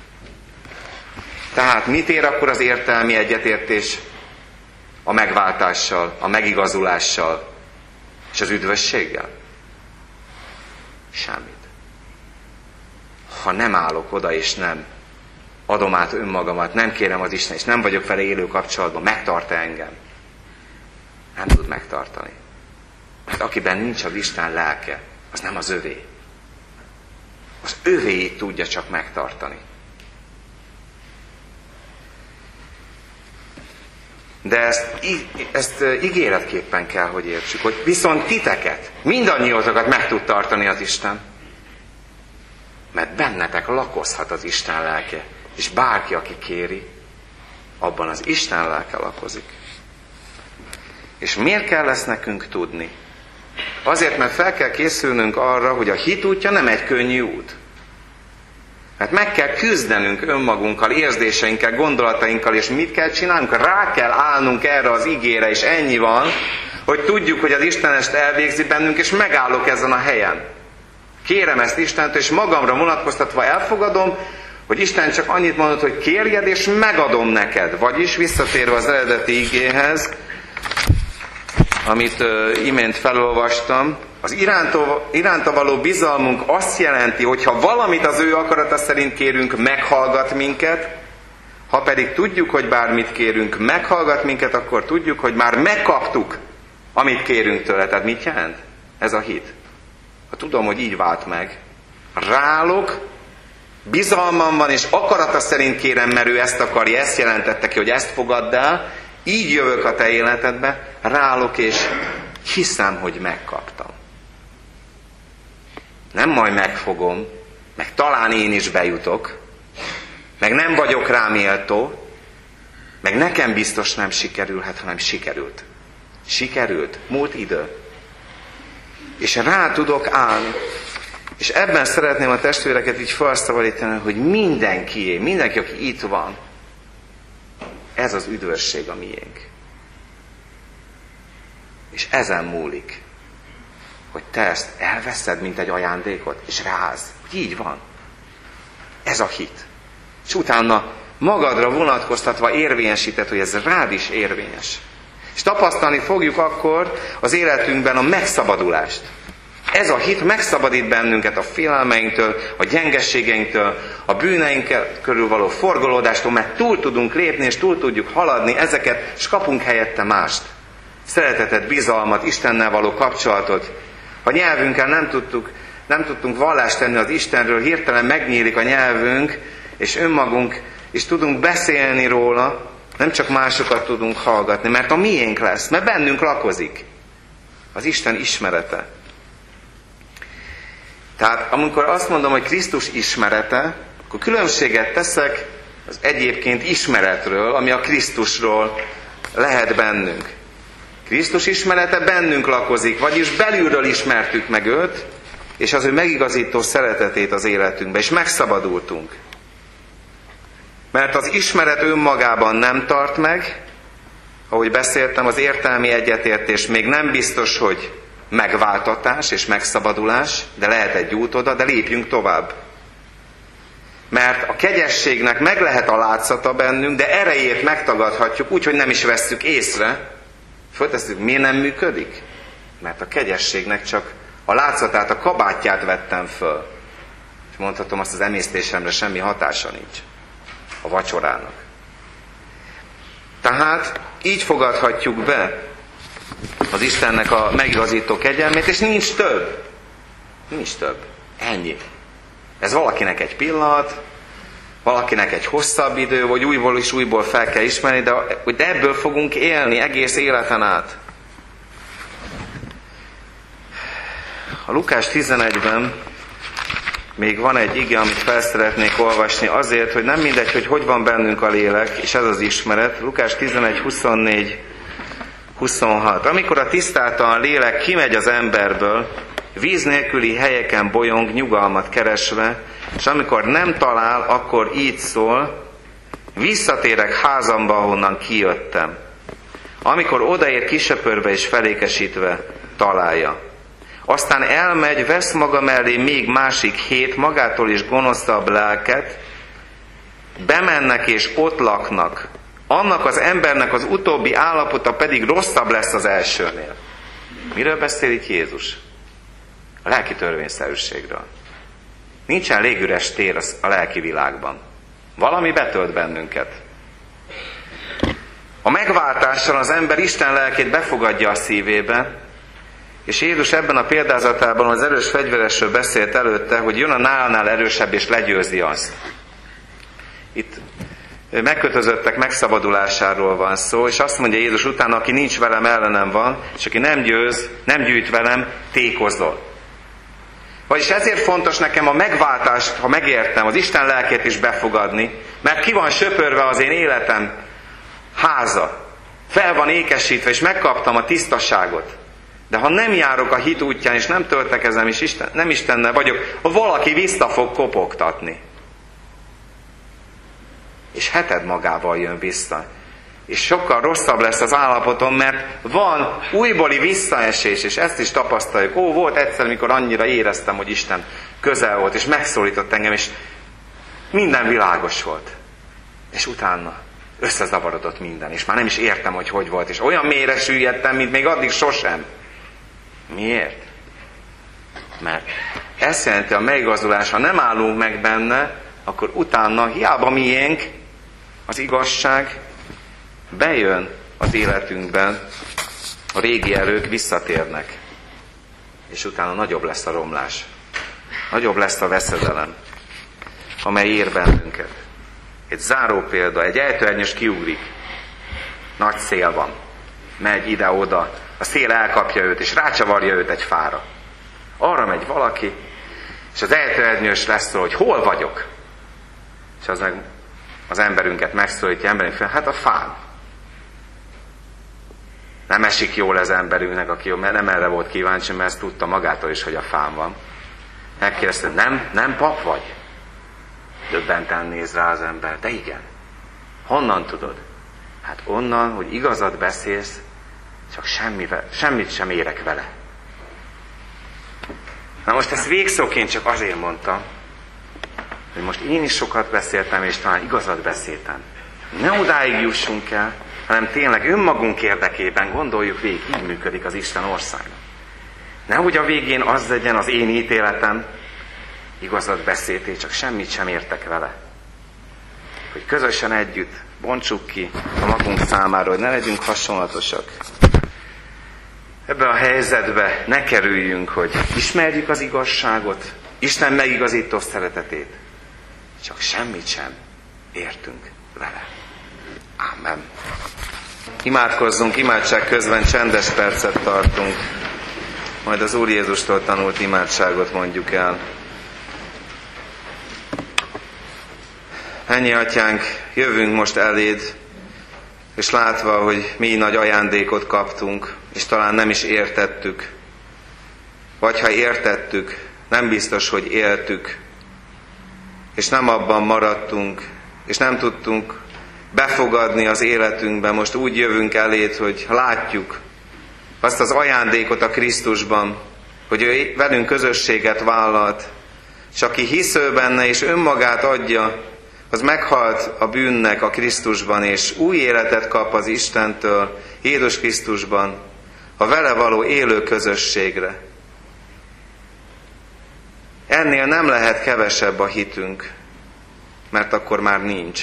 [SPEAKER 1] Tehát mit ér akkor az értelmi egyetértés a megváltással, a megigazulással és az üdvösséggel? Semmit. Ha nem állok oda és nem adom át önmagamat, nem kérem az Isten, és nem vagyok vele élő kapcsolatban, megtart-e engem? Nem tud megtartani. Mert akiben nincs az Isten lelke, az nem az övé. Az övéit tudja csak megtartani. De ezt, ezt ígéretképpen kell, hogy értsük, hogy viszont titeket, mindannyiótokat meg tud tartani az Isten. Mert bennetek lakozhat az Isten lelke, és bárki, aki kéri, abban az Isten lelke lakozik. És miért kell ezt nekünk tudni? Azért, mert fel kell készülnünk arra, hogy a hit útja nem egy könnyű út. Mert meg kell küzdenünk önmagunkkal, érzéseinkkel, gondolatainkkal, és mit kell csinálnunk? Rá kell állnunk erre az igére, és ennyi van, hogy tudjuk, hogy az Isten ezt elvégzi bennünk, és megállok ezen a helyen. Kérem ezt Istentől, és magamra vonatkoztatva elfogadom, hogy Isten csak annyit mondott, hogy kérjed, és megadom neked. Vagyis visszatérve az eredeti igéhez, amit uh, imént felolvastam, az iránta, iránta való bizalmunk azt jelenti, hogy ha valamit az ő akarata szerint kérünk, meghallgat minket, ha pedig tudjuk, hogy bármit kérünk, meghallgat minket, akkor tudjuk, hogy már megkaptuk, amit kérünk tőle. Tehát mit jelent? Ez a hit. Ha tudom, hogy így vált meg, rálok, bizalmam van, és akarata szerint kérem, mert ő ezt akarja, ezt jelentette ki, hogy ezt fogadd el, így jövök a te életedbe, rálok, és hiszem, hogy megkaptam. Nem majd megfogom, meg talán én is bejutok, meg nem vagyok rá méltó, meg nekem biztos nem sikerülhet, hanem sikerült. Sikerült, múlt idő. És rá tudok állni. És ebben szeretném a testvéreket így felszabadítani, hogy mindenkié, mindenki, aki itt van, ez az üdvösség a miénk. És ezen múlik, hogy te ezt elveszed, mint egy ajándékot, és ráz. Hogy így van. Ez a hit. És utána magadra vonatkoztatva érvényesíted, hogy ez rád is érvényes. És tapasztalni fogjuk akkor az életünkben a megszabadulást. Ez a hit megszabadít bennünket a félelmeinktől, a gyengességeinktől, a bűneinkkel körül való forgolódástól, mert túl tudunk lépni, és túl tudjuk haladni ezeket, és kapunk helyette mást. Szeretetet, bizalmat, Istennel való kapcsolatot. Ha nyelvünkkel nem tudtuk, nem tudtunk vallást tenni az Istenről, hirtelen megnyílik a nyelvünk, és önmagunk is tudunk beszélni róla, nem csak másokat tudunk hallgatni, mert a miénk lesz, mert bennünk lakozik. Az Isten ismerete. Tehát amikor azt mondom, hogy Krisztus ismerete, akkor különbséget teszek az egyébként ismeretről, ami a Krisztusról lehet bennünk. Krisztus ismerete bennünk lakozik, vagyis belülről ismertük meg őt, és az ő megigazító szeretetét az életünkbe, és megszabadultunk. Mert az ismeret önmagában nem tart meg, ahogy beszéltem, az értelmi egyetértés még nem biztos, hogy megváltatás és megszabadulás, de lehet egy út oda, de lépjünk tovább. Mert a kegyességnek meg lehet a látszata bennünk, de erejét megtagadhatjuk úgy, hogy nem is vesszük észre. Föltesszük, miért nem működik? Mert a kegyességnek csak a látszatát, a kabátját vettem föl. És mondhatom, azt az emésztésemre semmi hatása nincs. A vacsorának. Tehát így fogadhatjuk be az Istennek a megigazító kegyelmét, és nincs több. Nincs több. Ennyi. Ez valakinek egy pillanat, valakinek egy hosszabb idő, vagy újból és újból fel kell ismerni, de, de ebből fogunk élni egész életen át. A Lukás tizenegyben még van egy ige, amit fel szeretnék olvasni azért, hogy nem mindegy, hogy hogy van bennünk a lélek, és ez az ismeret. Lukás tizenegy, huszonnégy, huszonhat. Amikor a tisztátalan lélek kimegy az emberből, víz nélküli helyeken bolyong nyugalmat keresve, és amikor nem talál, akkor így szól: visszatérek házamba, ahonnan kijöttem. Amikor odaér, kisöpörve és felékesítve találja. Aztán elmegy, vesz maga mellé még másik hét magától is gonoszabb lelket, bemennek és ott laknak. Annak az embernek az utóbbi állapota pedig rosszabb lesz az elsőnél. Miről beszél itt Jézus? A lelki törvényszerűségről. Nincsen légüres tér a lelki világban. Valami betölt bennünket. A megváltással az ember Isten lelkét befogadja a szívébe, és Jézus ebben a példázatában az erős fegyveresről beszélt előtte, hogy jön a nálnál erősebb és legyőzi azt. Itt megkötözöttek megszabadulásáról van szó, és azt mondja Jézus utána, aki nincs velem, ellenem van, és aki nem győz, nem gyűjt velem, tékozol. Vagyis ezért fontos nekem a megváltást, ha megértem, az Isten lelkét is befogadni, mert ki van söpörve az én életem háza, fel van ékesítve, és megkaptam a tisztaságot. De ha nem járok a hit útján, és nem töltekezem, és Isten, nem Istennel vagyok, valaki vissza fog kopogtatni. És heted magával jön vissza. És sokkal rosszabb lesz az állapotom, mert van újbóli visszaesés, és ezt is tapasztaljuk. Ó, volt egyszer, amikor annyira éreztem, hogy Isten közel volt, és megszólított engem, és minden világos volt. És utána összezavarodott minden, és már nem is értem, hogy hogy volt, és olyan mélyre süllyedtem, mint még addig sosem. Miért? Mert ezt jelenti a megigazulás, ha nem állunk meg benne, akkor utána hiába miénk az igazság, bejön az életünkben, a régi erők visszatérnek, és utána nagyobb lesz a romlás, nagyobb lesz a veszedelem, amely ér bennünket. Egy záró példa, egy ejtőernyős kiugrik, nagy szél van, megy ide-oda, a szél elkapja őt, és rácsavarja őt egy fára. Arra megy valaki, és az ejtőernyős lesz szól, hogy hol vagyok? És az meg az emberünket megszólítja, emberünk fel, hát a fán. Nem esik jól az emberünknek, aki jó, mert nem erre volt kíváncsi, mert ezt tudta magától is, hogy a fán van. Megkérdezte, nem, nem pap vagy? Döbbenten néz rá az ember, de igen. Honnan tudod? Hát onnan, hogy igazat beszélsz, csak semmivel, semmit sem érek vele. Na most ezt végszóként csak azért mondtam, hogy most én is sokat beszéltem, és talán igazat beszéltem. Ne odáig jussunk el, hanem tényleg önmagunk érdekében gondoljuk végig, így működik az Isten országa. Nehogy a végén az legyen az én ítéletem, igazat beszéltél, csak semmit sem értek vele. Hogy közösen együtt bontsuk ki a magunk számára, hogy ne legyünk hasonlatosak. Ebben a helyzetben ne kerüljünk, hogy ismerjük az igazságot, Isten megigazító szeretetét, csak semmit sem értünk vele. Ámen. Imádkozzunk, imádság közben csendes percet tartunk, majd az Úr Jézustól tanult imádságot mondjuk el. Mennyi Atyánk, jövünk most eléd, és látva, hogy mi nagy ajándékot kaptunk, és talán nem is értettük, vagy ha értettük, nem biztos, hogy éltük, és nem abban maradtunk, és nem tudtunk befogadni az életünkbe. Most úgy jövünk eléd, hogy látjuk azt az ajándékot a Krisztusban, hogy ő velünk közösséget vállalt, és aki hisz ő benne, és önmagát adja, az meghalt a bűnnek a Krisztusban, és új életet kap az Istentől, Jézus Krisztusban, a vele való élő közösségre. Ennél nem lehet kevesebb a hitünk, mert akkor már nincs.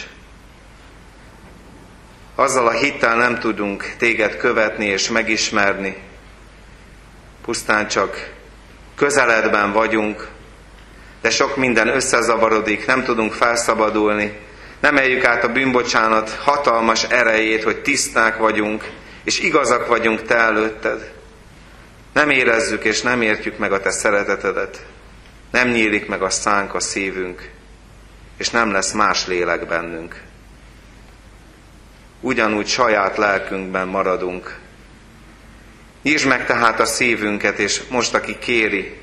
[SPEAKER 1] Azzal a hittel nem tudunk téged követni és megismerni. Pusztán csak közeledben vagyunk, de sok minden összezavarodik, nem tudunk felszabadulni, nem éljük át a bűnbocsánat hatalmas erejét, hogy tiszták vagyunk, és igazak vagyunk te előtted. Nem érezzük és nem értjük meg a te szeretetedet. Nem nyílik meg a szánk, a szívünk, és nem lesz más lélek bennünk. Ugyanúgy saját lelkünkben maradunk. Nyisd meg tehát a szívünket, és most, aki kéri,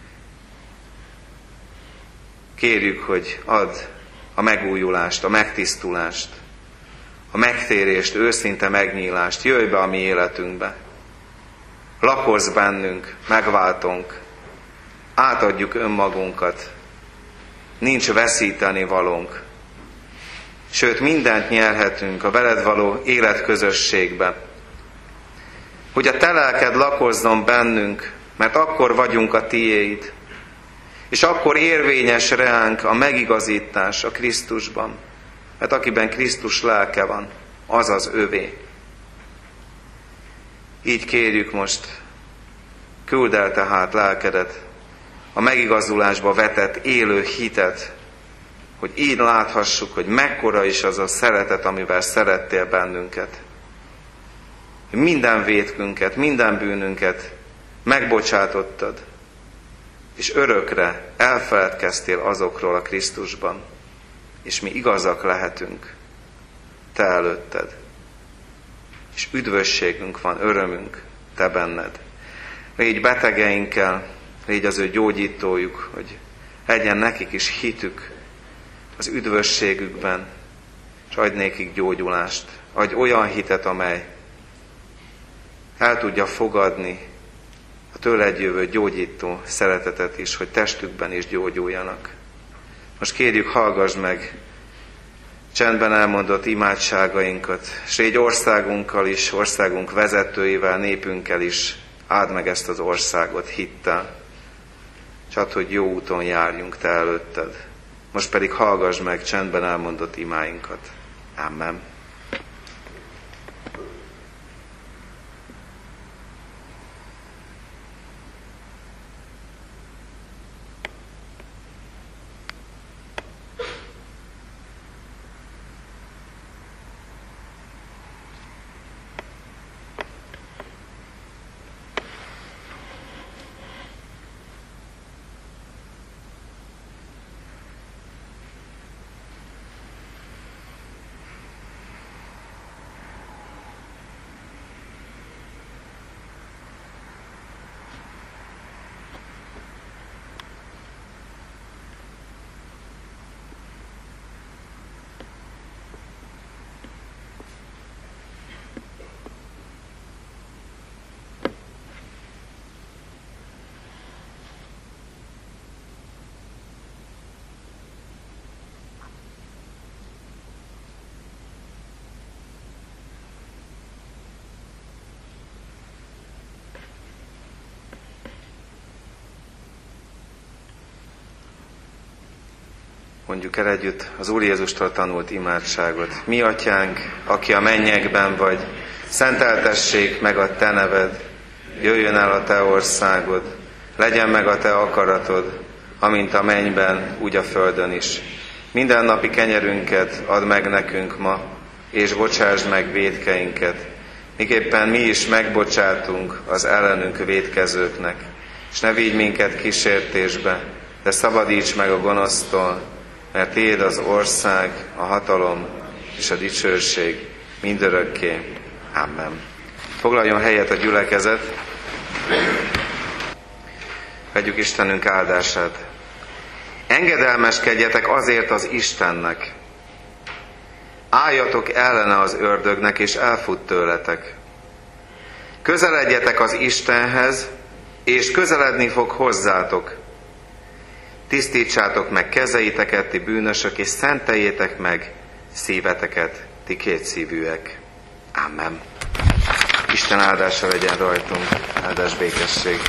[SPEAKER 1] kérjük, hogy add a megújulást, a megtisztulást, a megtérést, őszinte megnyílást, jöjj be a mi életünkbe. Lakozz bennünk, megváltunk, átadjuk önmagunkat, nincs veszíteni valónk. Sőt, mindent nyerhetünk a veled való életközösségbe. Hogy a te lelked lakozzon bennünk, mert akkor vagyunk a tiéd, és akkor érvényes reánk a megigazítás a Krisztusban, mert akiben Krisztus lelke van, az az övé. Így kérjük most, küldd el tehát lelkedet, a megigazulásba vetett élő hitet, hogy így láthassuk, hogy mekkora is az a szeretet, amivel szerettél bennünket. Hogy minden vétkünket, minden bűnünket megbocsátottad, és örökre elfeledkeztél azokról a Krisztusban, és mi igazak lehetünk te előtted. És üdvösségünk van, örömünk te benned. Légy betegeinkkel, légy az ő gyógyítójuk, hogy legyen nekik is hitük az üdvösségükben, és adj nékik gyógyulást. Adj olyan hitet, amely el tudja fogadni a tőled jövő gyógyító szeretetet is, hogy testükben is gyógyuljanak. Most kérjük, hallgass meg csendben elmondott imádságainkat, és légy országunkkal is, országunk vezetőivel, népünkkel is, áld meg ezt az országot hittel, csak hogy jó úton járjunk te előtted. Most pedig hallgass meg csendben elmondott imáinkat. Amen. Mondjuk el együtt az Úr Jézustól tanult imádságot. Mi atyánk, aki a mennyekben vagy, szenteltessék meg a te neved, jöjjön el a te országod, legyen meg a te akaratod, amint a mennyben, úgy a földön is. Mindennapi kenyerünket add meg nekünk ma, és bocsásd meg vétkeinket, miképpen mi is megbocsátunk az ellenünk vétkezőknek, és ne vigy minket kísértésbe, de szabadíts meg a gonosztól, mert tiéd az ország, a hatalom és a dicsőség mindörökké. Amen. Foglaljon helyet a gyülekezet. Vegyük Istenünk áldását. Engedelmeskedjetek azért az Istennek. Álljatok ellene az ördögnek, és elfut tőletek. Közeledjetek az Istenhez, és közeledni fog hozzátok. Tisztítsátok meg kezeiteket, ti bűnösök, és szenteljétek meg szíveteket, ti kétszívűek. Amen. Isten áldása legyen rajtunk, áldás békesség.